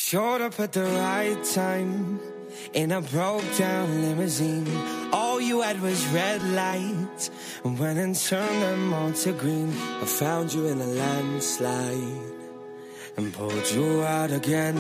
Showed up at the right time in a broke down limousine. All you had was red lights and went and turned them all to green. I found you in a landslide and pulled you out again.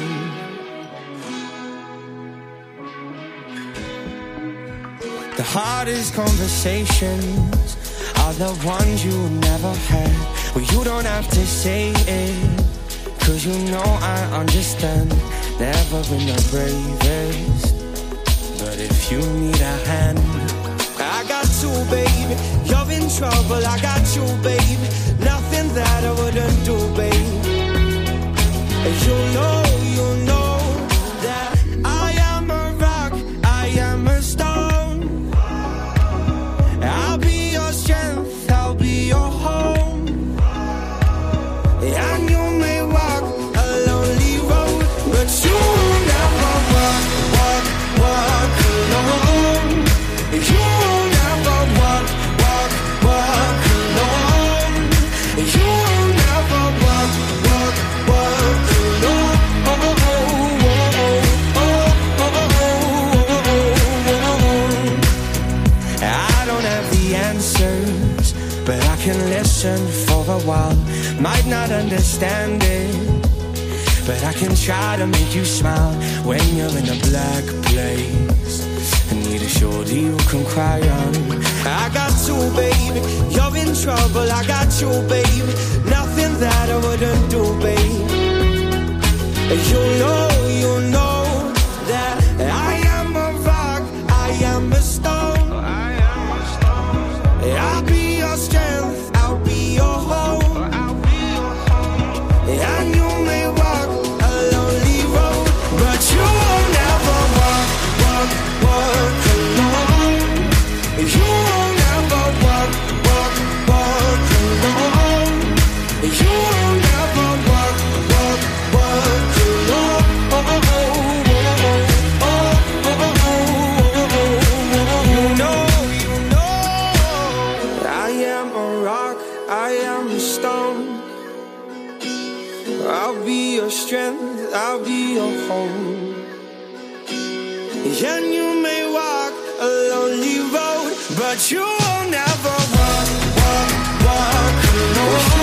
The hardest conversations are the ones you never had. Well, you don't have to say it, 'cause you know I understand. Never been the bravest, but if you need a hand, I got you, baby. You're in trouble, I got you, baby. Nothing that I wouldn't do, baby. You know that I am a rock, I am a stone. I'll be your strength, I'll be your home. And you may walk a lonely road, but you will never walk alone. You will never walk alone. You will never walk alone. I don't have the answers, but I can listen for a while. Might not understand it, but I can try to make you smile. When you're in a black place and need a shoulder you can cry on. I got you, baby. You're in trouble, I got you, baby. Nothing that I wouldn't do, baby. You know that I am a rock, I am a stone. I'll be your strength, I'll be your home. And you may walk a lonely road, but you will never walk alone. You will never walk alone. You will never walk alone. You know I am a rock, I am a stone. I'll be your strength, I'll be your home. And you may walk a lonely road, but you will never walk alone.